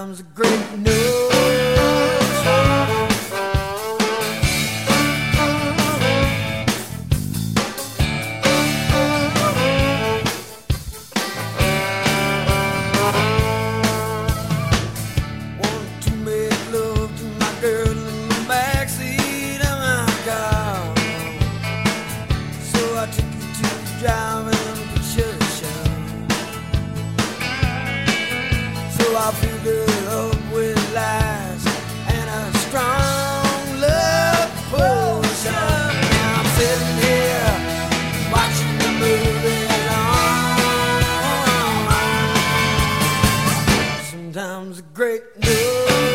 Sometimes a great news. Want to make love to my girl in the backseat of my car, so I took you to the driving picture show. So I filled it up with lies and a strong love potion. Now I'm sitting here watching the movie alone. Sometimes a great news.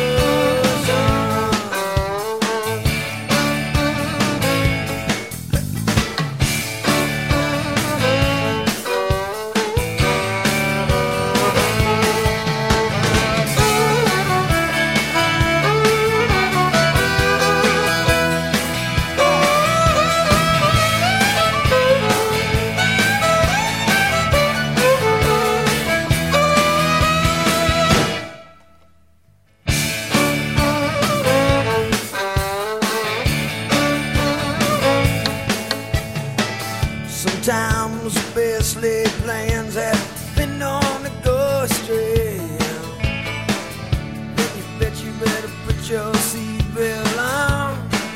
Sometimes the best laid plans have been known to go astray. Then you bet you better put your seatbelt on,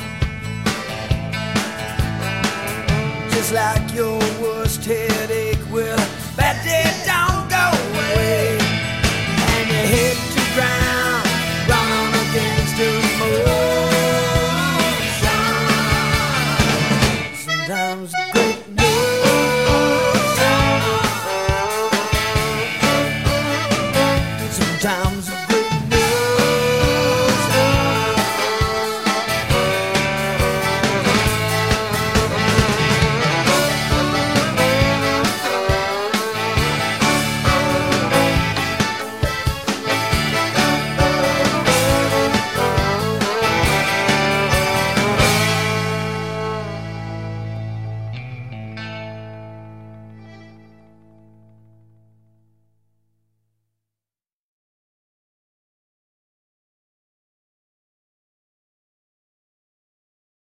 just like your worst headache will. Bad day don't go away, and you hit the ground, run on against the motion. Sometimes great news. Sometimes